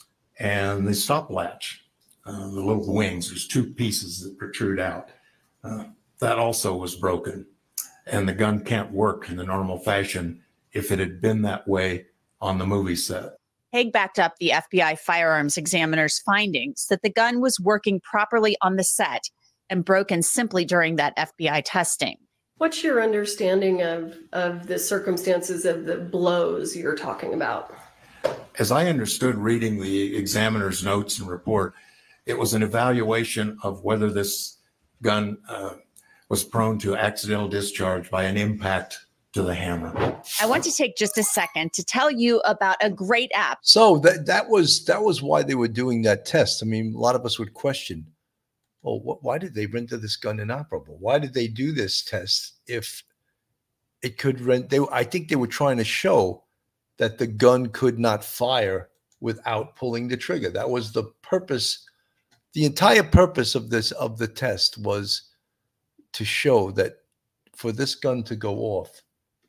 And the stop latch, the little wings, there's two pieces that protrude out. That also was broken. And the gun can't work in the normal fashion if it had been that way on the movie set. Haig backed up the FBI firearms examiner's findings that the gun was working properly on the set and broken simply during that FBI testing. What's your understanding of the circumstances of the blows you're talking about? As I understood reading the examiner's notes and report, it was an evaluation of whether this gun was prone to accidental discharge by an impact to the hammer. I want to take just a second to tell you about a great app. So that was why they were doing that test. I mean, a lot of us would question, well, why did they render this gun inoperable? Why did they do this test if it could I think they were trying to show that the gun could not fire without pulling the trigger. That was the purpose. The entire purpose of the test was to show that for this gun to go off,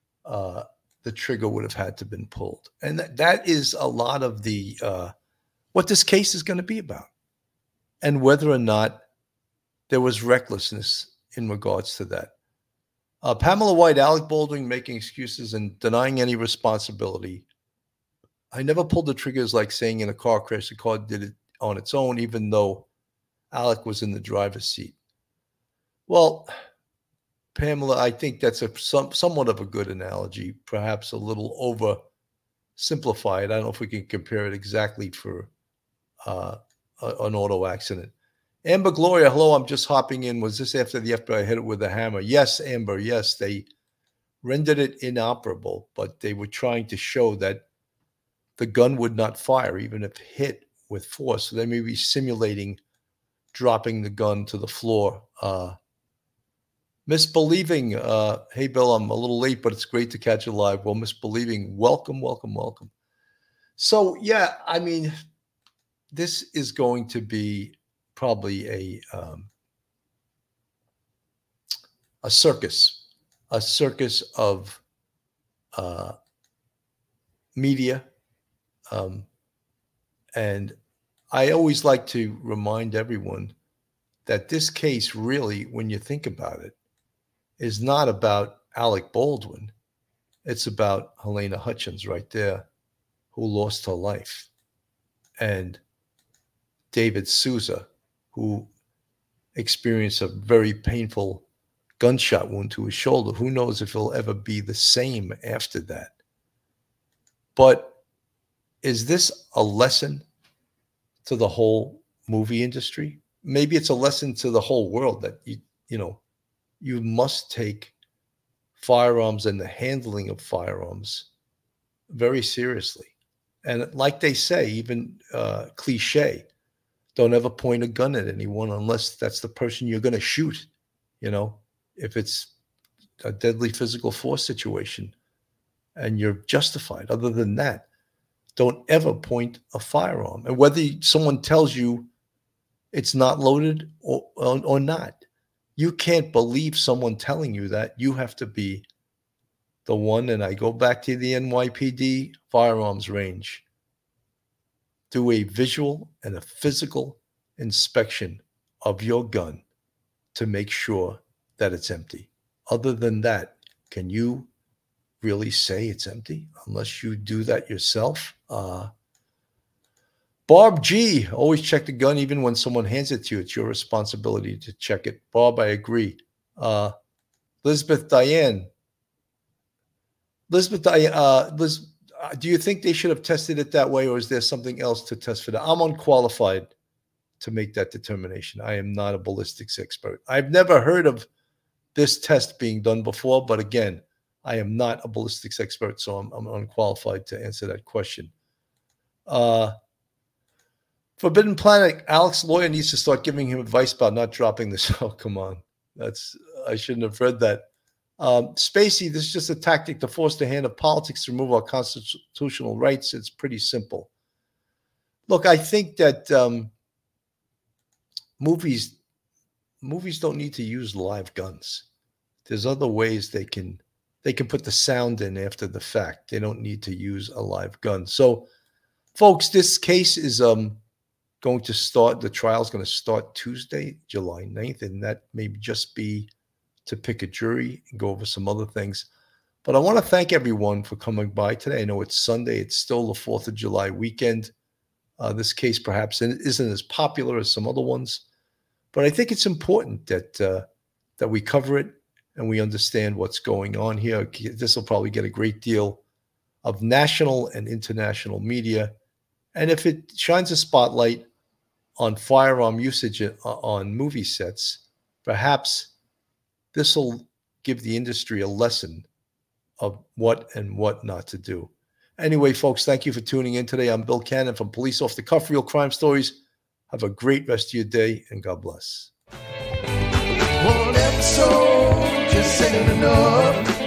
the trigger would have had to been pulled. And that is a lot of the what this case is going to be about, and whether or not there was recklessness in regards to that. Pamela White, Alec Baldwin making excuses and denying any responsibility. I never pulled the triggers like saying in a car crash, the car did it on its own, even though Alec was in the driver's seat. Well, Pamela, I think that's somewhat of a good analogy, perhaps a little oversimplified. I don't know if we can compare it exactly for an auto accident. Amber Gloria, hello, I'm just hopping in. Was this after the FBI hit it with a hammer? Yes, Amber, yes, they rendered it inoperable, but they were trying to show that the gun would not fire even if hit with force. So they may be dropping the gun to the floor. Misbelieving, hey, Bill, I'm a little late, but it's great to catch you live. Well, Misbelieving, welcome, welcome, welcome. So, yeah, I mean, this is going to be probably a circus of media. And I always like to remind everyone that this case really, when you think about it, is not about Alec Baldwin. It's about Halyna Hutchins right there, who lost her life, and David Souza, who experienced a very painful gunshot wound to his shoulder. Who knows if he'll ever be the same after that. But is this a lesson to the whole movie industry? Maybe it's a lesson to the whole world that you must take firearms and the handling of firearms very seriously. And like they say, even cliche, don't ever point a gun at anyone unless that's the person you're going to shoot. If it's a deadly physical force situation and you're justified. Other than that, don't ever point a firearm. And whether someone tells you it's not loaded or not, you can't believe someone telling you that. You have to be the one, and I go back to the NYPD firearms range. Do a visual and a physical inspection of your gun to make sure that it's empty. Other than that, can you really say it's empty unless you do that yourself? Barb G, always check the gun even when someone hands it to you. It's your responsibility to check it. Barb, I agree. Elizabeth Diane, Liz, do you think they should have tested it that way, or is there something else to test for that? I'm unqualified to make that determination. I am not a ballistics expert. I've never heard of this test being done before, but again, I am not a ballistics expert, so I'm unqualified to answer that question. Forbidden Planet, Alex's lawyer needs to start giving him advice about not dropping this. Oh, come on. I shouldn't have read that. Spacey, this is just a tactic to force the hand of politics to remove our constitutional rights. It's pretty simple. Look, I think that movies don't need to use live guns. There's other ways they can put the sound in after the fact. They don't need to use a live gun. So, folks, this case is going to start. The trial is going to start Tuesday, July 9th, and that may just be to pick a jury and go over some other things. But I want to thank everyone for coming by today. I know it's Sunday. It's still the 4th of July weekend. This case perhaps isn't as popular as some other ones, but I think it's important that we cover it and we understand what's going on here. This will probably get a great deal of national and international media. And if it shines a spotlight on firearm usage on movie sets, perhaps this will give the industry a lesson of what and what not to do. Anyway, folks, thank you for tuning in today. I'm Bill Cannon from Police Off the Cuff, Real Crime Stories. Have a great rest of your day, and God bless. One episode just ain't enough.